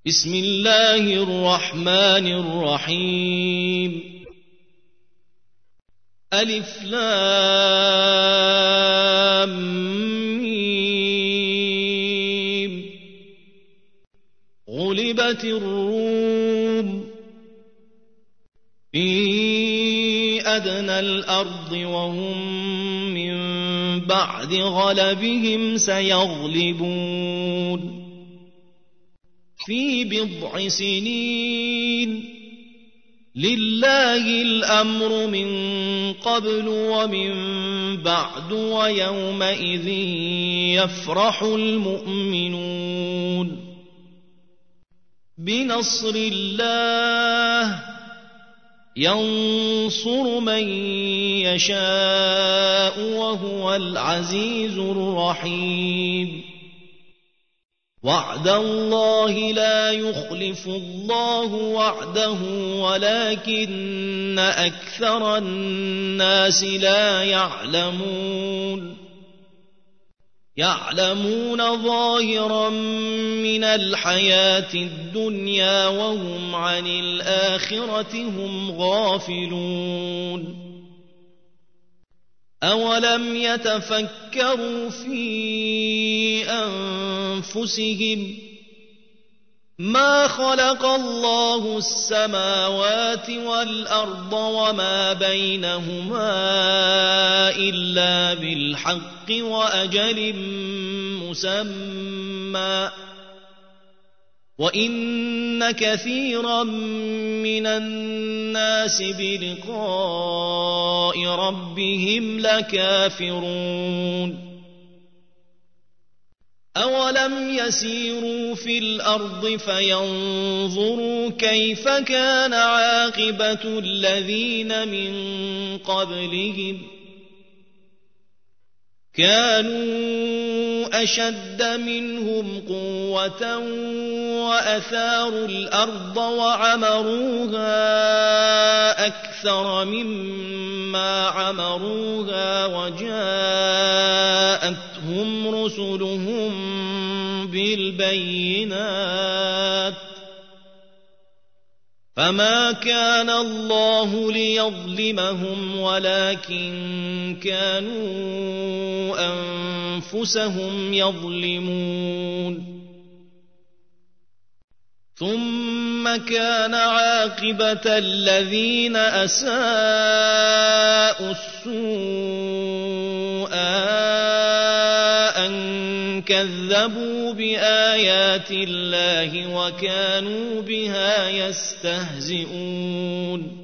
بسم الله الرحمن الرحيم ألف لام ميم غلبت الروم في أدنى الأرض وهم من بعد غلبهم سيغلبون في بضع سنين لله الأمر من قبل ومن بعد ويومئذ يفرح المؤمنون بنصر الله ينصر من يشاء وهو العزيز الرحيم وعد الله لا يخلف الله وعده ولكن أكثر الناس لا يعلمون ظاهرا من الحياة الدنيا وهم عن الآخرة هم غافلون أولم يتفكروا في أنفسهم ما خلق الله السماوات والأرض وما بينهما إلا بالحق وأجل مسمى وإن كثيرا من الناس بلقاء ربهم لكافرون أولم يسيروا في الأرض فينظروا كيف كان عاقبة الذين من قبلهم كانوا أشد منهم قوة وأثاروا الأرض وعمروها أكثر مما عمروها وجاءتهم رسلهم بالبينات فما كان الله ليظلمهم ولكن كانوا أنفسهم يظلمون ثم كان عاقبة الذين أساءوا السوء أن كذبوا بآيات الله وكانوا بها يستهزئون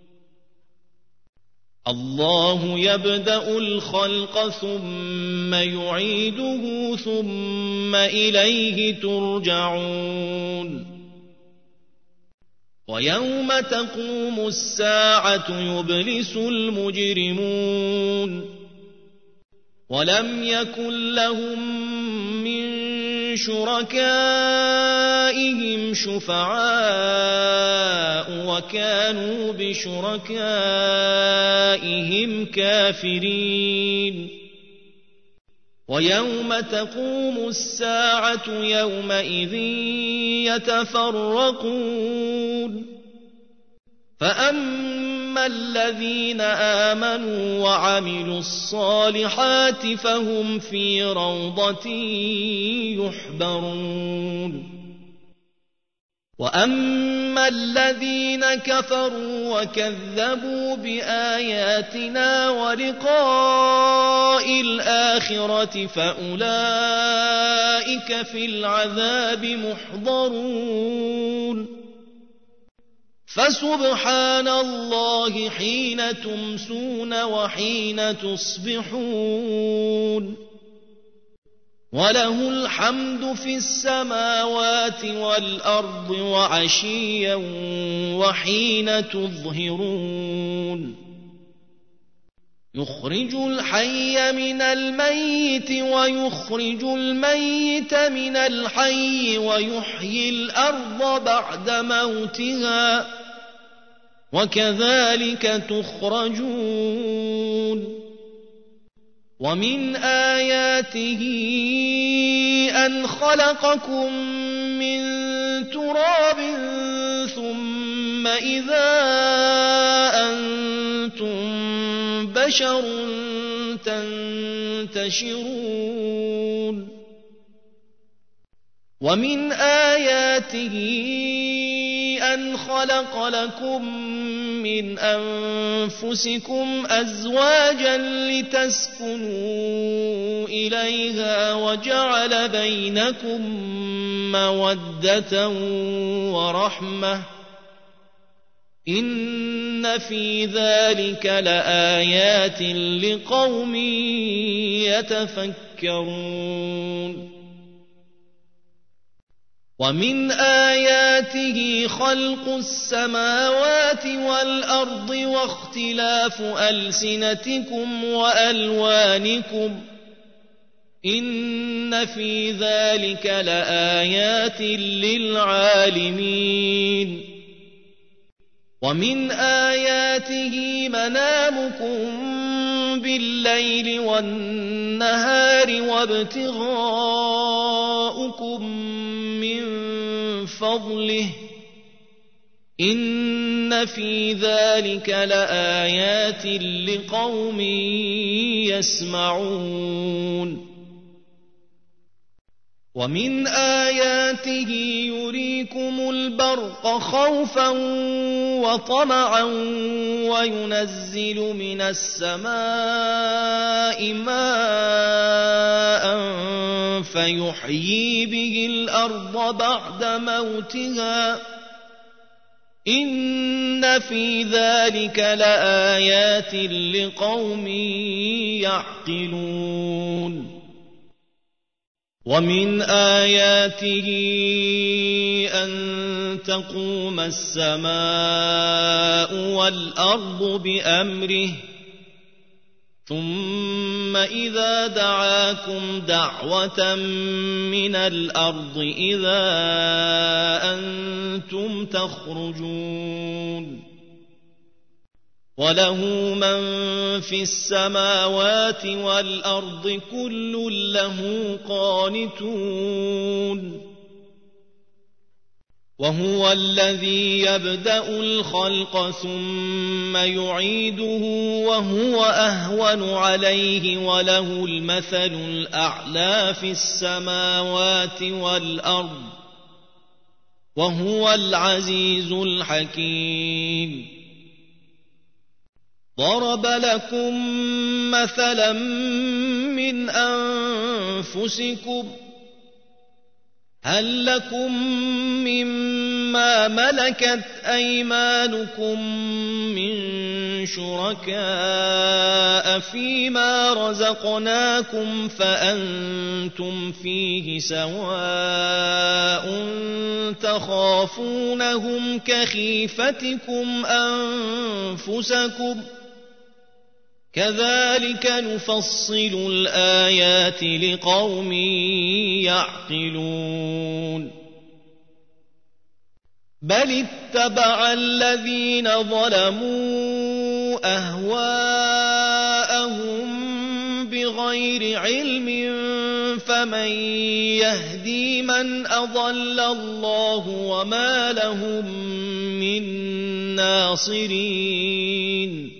الله يبدأ الخلق ثم يعيده ثم إليه ترجعون ويوم تقوم الساعة يبلس المجرمون ولم يكن لهم من شركائهم شفعاء وكانوا بشركائهم كافرين ويوم تقوم الساعة يومئذ يتفرقون فأما الذين آمنوا وعملوا الصالحات فهم في روضة يحبرون وأما الذين كفروا وكذبوا بآياتنا ولقاء الآخرة فأولئك في العذاب محضرون فسبحان الله حين تمسون وحين تصبحون وله الحمد في السماوات والأرض وعشيا وحين تظهرون يخرج الحي من الميت ويخرج الميت من الحي ويحيي الأرض بعد موتها وكذلك تخرجون ومن آياته أن خلقكم من تراب إِذَا أَنتُم بَشَرٌ تَنتَشِرُونَ وَمِنْ آيَاتِهِ أَنْ خَلَقَ لَكُم مِّنْ أَنفُسِكُمْ أَزْوَاجًا لِتَسْكُنُوا إِلَيْهَا وَجَعَلَ بَيْنَكُم مَّوَدَّةً وَرَحْمَةً ۚ إِنَّ فِي ذَلِكَ لَآيَاتٍ لِقَوْمٍ يَتَفَكَّرُونَ وَمِنْ آيَاتِهِ خَلْقُ السَّمَاوَاتِ وَالْأَرْضِ وَاخْتِلَافُ أَلْسِنَتِكُمْ وَأَلْوَانِكُمْ ۚ إِنَّ فِي ذَلِكَ لَآيَاتٍ لِلْعَالِمِينَ وَمِنْ آيَاتِهِ مَنَامُكُمْ بِاللَّيْلِ وَالنَّهَارِ وَابْتِغَاؤُكُمْ مِنْ فَضْلِهِ ۚ إِنَّ فِي ذَلِكَ لَآيَاتٍ لِقَوْمٍ يَسْمَعُونَ وَمِنْ آيَاتِهِ يُرِيكُمُ الْبَرْقَ خَوْفًا وَطَمَعًا وَيُنَزِّلُ مِنَ السَّمَاءِ مَاءً فَيُحْيِي بِهِ الْأَرْضَ بَعْدَ مَوْتِهَا ۚ إِنَّ فِي ذَلِكَ لَآيَاتٍ لِقَوْمٍ يَعْقِلُونَ وَمِنْ آيَاتِهِ أَن تَقُومَ السَّمَاءُ وَالْأَرْضُ بِأَمْرِهِ ثُمَّ إِذَا دَعَاكُمْ دَعْوَةً مِّنَ الْأَرْضِ إِذَا أَنتُمْ تَخْرُجُونَ وَلَهُ مَن فِي السَّمَاوَاتِ وَالْأَرْضِ كُلٌّ لَّهُ قَانِتُونَ وَهُوَ الَّذِي يَبْدَأُ الْخَلْقَ ثُمَّ يُعِيدُهُ وَهُوَ أَهْوَنُ عَلَيْهِ وَلَهُ الْمَثَلُ الْأَعْلَى فِي السَّمَاوَاتِ وَالْأَرْضِ وَهُوَ الْعَزِيزُ الْحَكِيمُ ضَرَبَ لَكُم مَّثَلًا مِّنْ أَنفُسِكُمْ ۖ هَل لَّكُم مِّمَّا مَلَكَتْ أَيْمَانُكُم مِّن شُرَكَاءَ فِيمَا رَزَقْنَاكُمْ فَأَنتُمْ فِيهِ سَوَاءٌ تَخَافُونَهُمْ كَخِيفَتِكُمْ أَنفُسَكُمْ ۚ كَذَلِكَ نُفَصِّلُ الْآيَاتِ لِقَوْمٍ يَعْقِلُونَ بَلِ اتَّبَعَ الَّذِينَ ظَلَمُوا أَهْوَاءَهُم بِغَيْرِ عِلْمٍ فَمَن يَهْدِي مَنْ أَضَلَّ اللَّهُ وَمَا لَهُم مِّن نَّاصِرِينَ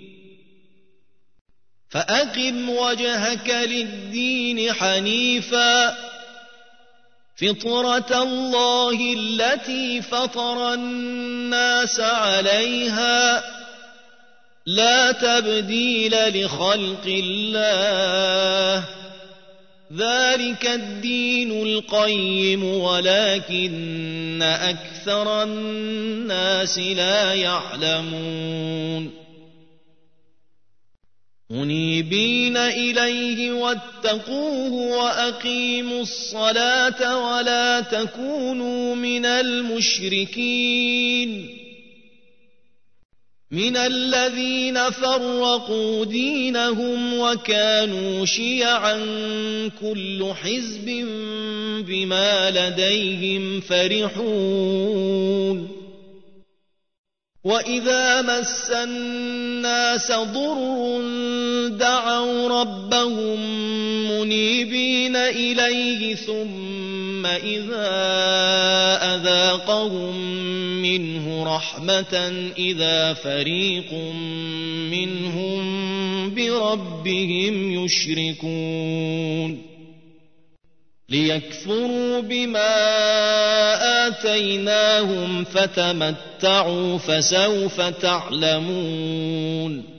فَأَقِمْ وَجْهَكَ لِلدِّينِ حَنِيفًا فِطْرَةَ اللَّهِ الَّتِي فَطَرَ النَّاسَ عَلَيْهَا لَا تَبْدِيلَ لِخَلْقِ اللَّهِ ذَلِكَ الدِّينُ الْقَيِّمُ وَلَكِنَّ أَكْثَرَ النَّاسِ لَا يَعْلَمُونَ مُنِيبِينَ إِلَيْهِ وَاتَّقُوهُ وَأَقِيمُوا الصَّلَاةَ وَلَا تَكُونُوا مِنَ الْمُشْرِكِينَ مِنَ الَّذِينَ فَرَّقُوا دِينَهُمْ وَكَانُوا شِيَعًا كُلُّ حِزْبٍ بِمَا لَدَيْهِمْ فَرِحُونَ وَإِذَا مَسَّ النَّاسَ ضُرٌّ دَعَوْا رَبَّهُم مُّنِيبِينَ إِلَيْهِ ثُمَّ ثم إذا أذاقهم منه رحمة إذا فريق منهم بربهم يشركون ليكفروا بما آتيناهم فتمتعوا فسوف تعلمون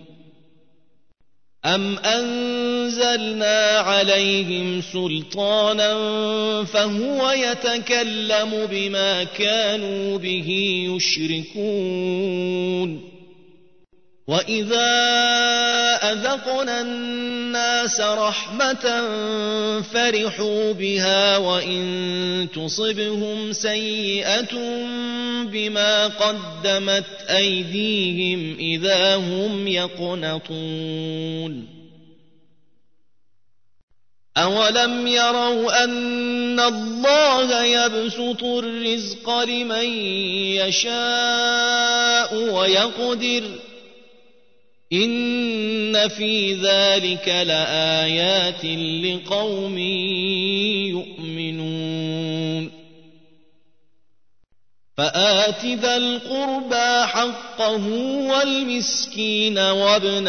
أم أنزلنا عليهم سلطانا فهو يتكلم بما كانوا به يشركون وإذا أذقنا الناس رحمة فرحوا بها وإن تصبهم سيئة بما قدمت أيديهم إذا هم يقنطون أولم يروا أن الله يبسط الرزق لمن يشاء ويقدر إن في ذلك لآيات لقوم يؤمنون فآت ذا القربى حقه والمسكين وابن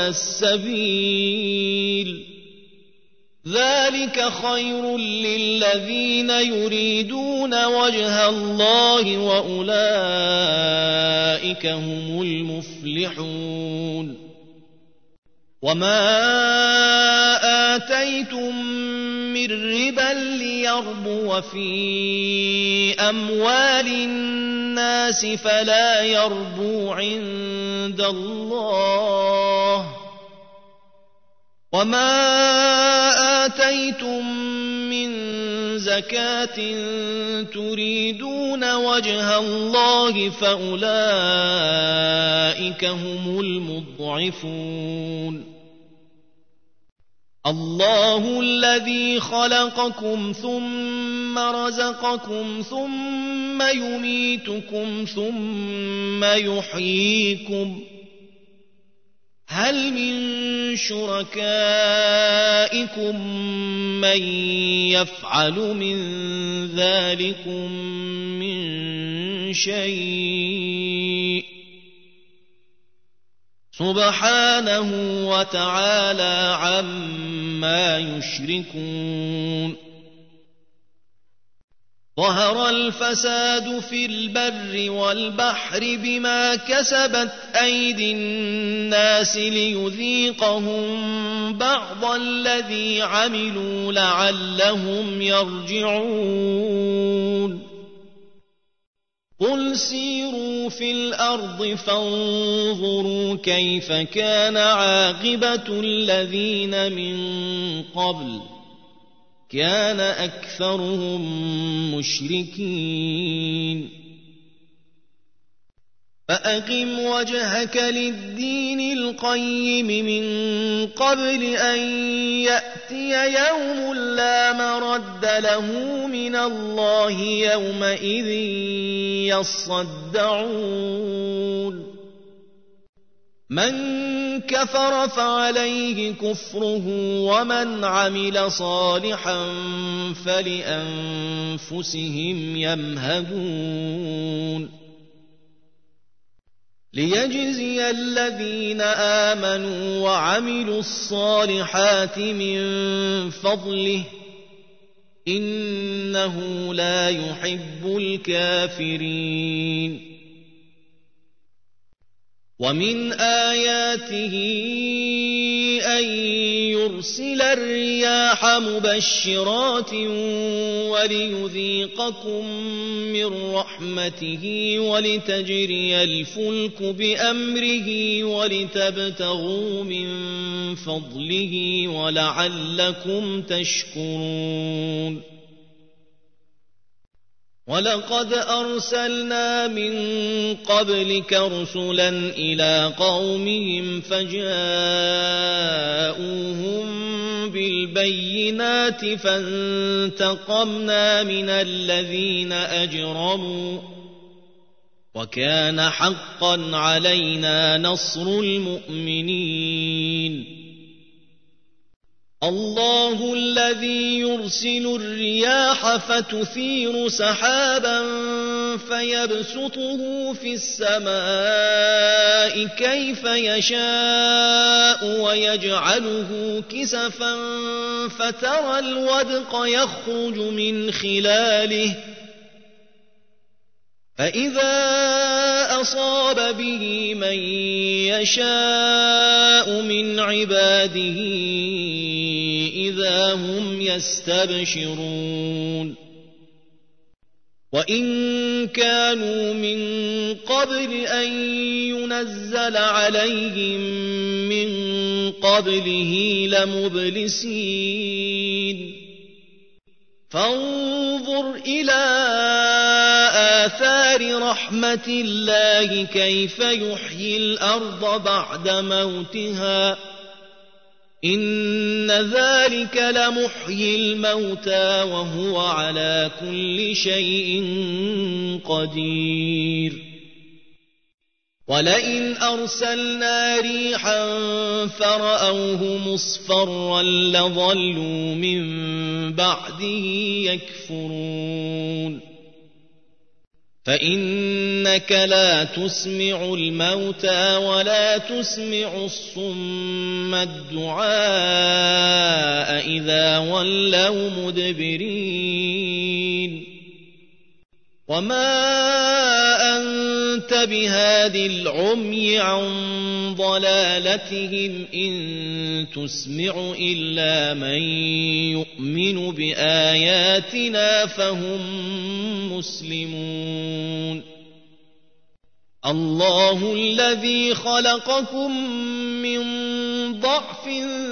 السبيل ذلك خير للذين يريدون وجه الله وأولئك هم المفلحون وما آتيتم من ربا ليربو في أموال الناس فلا يربو عند الله وما آتيتم من زكاة تريدون وجه الله فأولئك هم المضعفون الله الذي خلقكم ثم رزقكم ثم يميتكم ثم يحييكم هل من شركائكم من يفعل من ذلكم من شيء سبحانه وتعالى عما يشركون ظهر الفساد في البر والبحر بما كسبت أيدي الناس ليذيقهم بعض الذي عملوا لعلهم يرجعون قل سيروا في الأرض فانظروا كيف كان عاقبة الذين من قبل كان أكثرهم مشركين فأقم وجهك للدين القيم من قبل أن يأتي يوم لا مرد له من الله يومئذ يصدعون من كفر فعليه كفره ومن عمل صالحا فلأنفسهم يمهدون ليجزي الذين آمنوا وعملوا الصالحات من فضله إنه لا يحب الكافرين ومن آياته أن يرسل الرياح مبشرات وليذيقكم من رحمته ولتجري الفلك بأمره ولتبتغوا من فضله ولعلكم تشكرون ولقد أرسلنا من قبلك رسلا إلى قومهم فجاءوهم بالبينات فانتقمنا من الذين أجرموا وكان حقا علينا نصر المؤمنين الله الذي يرسل الرياح فتثير سحابا فيبسطه في السماء كيف يشاء ويجعله كسفا فترى الودق يخرج من خلاله فإذا أصاب به من يشاء من عباده إذا هم يستبشرون وإن كانوا من قبل أن ينزل عليهم من قبله لمبلسين فانظر إلى آثار رحمة الله كيف يحيي الأرض بعد موتها إن ذلك لمحيي الموتى وهو على كل شيء قدير ولئن أرسلنا ريحا فرأوه مصفرا لظلوا من بعده يكفرون فإنك لا تسمع الموتى ولا تسمع الصم الدعاء إذا ولوا مدبرين وما أنت بهاد العمي عن ضلالتهم إن تسمع إلا من يؤمن بآياتنا فهم مسلمون الله الذي خلقكم من ضعف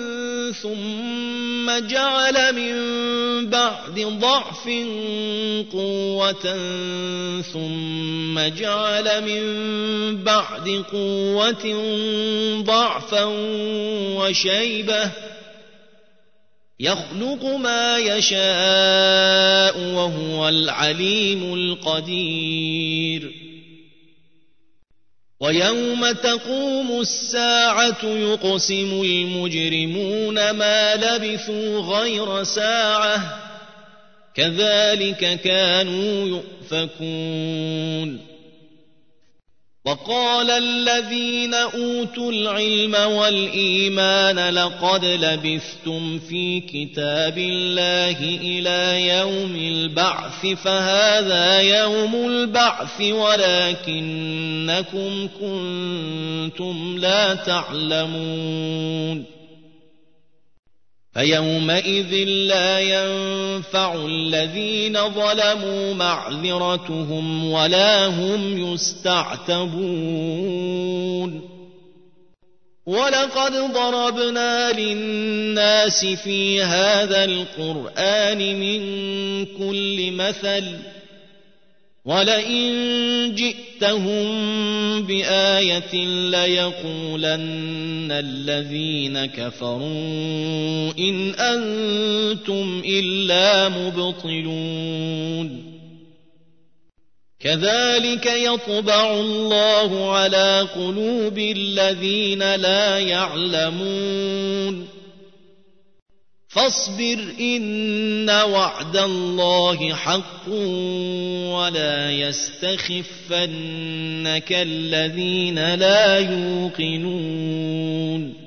ثم جعل من بعد ضعف قوة ثم جعل من بعد قوة ضعفا وشيبة يخلق ما يشاء وهو العليم القدير ويوم تقوم الساعة يقسم المجرمون ما لبثوا غير ساعة كذلك كانوا يؤفكون وقال الذين أوتوا العلم والإيمان لقد لبثتم في كتاب الله إلى يوم البعث فهذا يوم البعث ولكنكم كنتم لا تعلمون فيومئذ لا ينفع الذين ظلموا معذرتهم ولا هم يستعتبون ولقد ضربنا للناس في هذا القرآن من كل مثل ولئن جئتهم بآية ليقولن الذين كفروا إن أنتم إلا مبطلون كذلك يطبع الله على قلوب الذين لا يعلمون فاصبر إن وعد الله حق ولا يستخفنك الذين لا يوقنون